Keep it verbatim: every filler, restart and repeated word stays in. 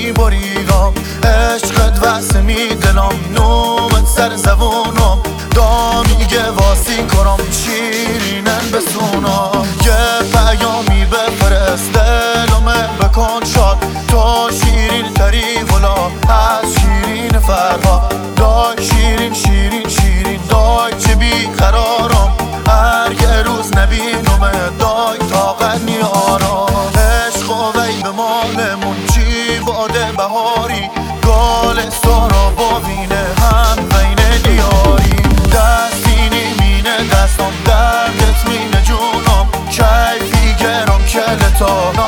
میبریگم عشقت واسه می دلم نومت سر زبونم دا میگه واسی کرم شیرینن بسونم یه پیامی بفرست دلمه بکن شاد تو شیرین تری ولا از شیرین فرها دای شیرین شیرین شیرین دای چه بی قرارم هر یه روز نبینم دای طاقت نیارم عشق و وی به مالمون چی باده بهاری گال سارا با وینه هم بین دیاری دستینی مینه دستم دردت مینه جونم کیفی گرم کلتا